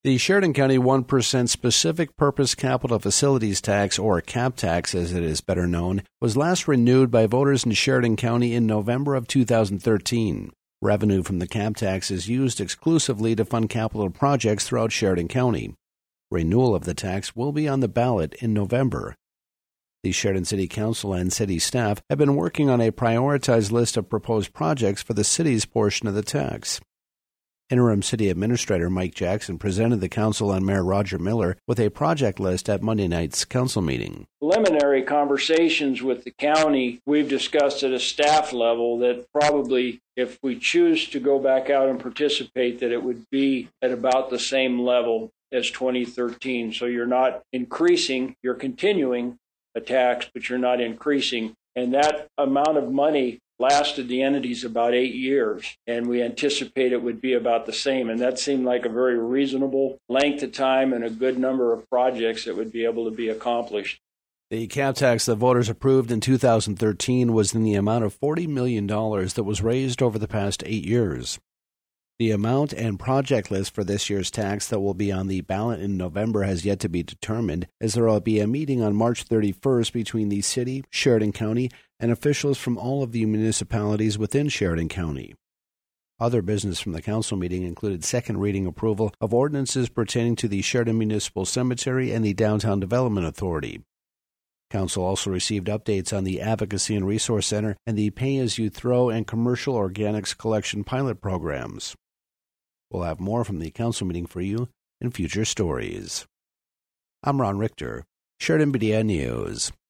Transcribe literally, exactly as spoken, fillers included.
The Sheridan County one percent Specific Purpose Capital Facilities Tax, or CAP tax as it is better known, was last renewed by voters in Sheridan County in November of two thousand thirteen. Revenue from the CAP tax is used exclusively to fund capital projects throughout Sheridan County. Renewal of the tax will be on the ballot in November. The Sheridan City Council and city staff have been working on a prioritized list of proposed projects for the city's portion of the tax. Interim City Administrator Mike Jackson presented the council and Mayor Roger Miller with a project list at Monday night's council meeting. Preliminary conversations with the county, we've discussed at a staff level that probably if we choose to go back out and participate, that it would be at about the same level as twenty thirteen. So you're not increasing, you're continuing a tax, but you're not increasing. And that amount of money lasted the entities about eight years, and we anticipate it would be about the same. And that seemed like a very reasonable length of time and a good number of projects that would be able to be accomplished. The CAP tax that voters approved in two thousand thirteen was in the amount of forty million dollars that was raised over the past eight years. The amount and project list for this year's tax that will be on the ballot in November has yet to be determined, as there will be a meeting on March thirty-first between the city, Sheridan County, and officials from all of the municipalities within Sheridan County. Other business from the council meeting included second reading approval of ordinances pertaining to the Sheridan Municipal Cemetery and the Downtown Development Authority. Council also received updates on the Advocacy and Resource Center and the Pay-As-You-Throw and Commercial Organics Collection pilot programs. We'll have more from the council meeting for you in future stories. I'm Ron Richter, Sheridan Media News.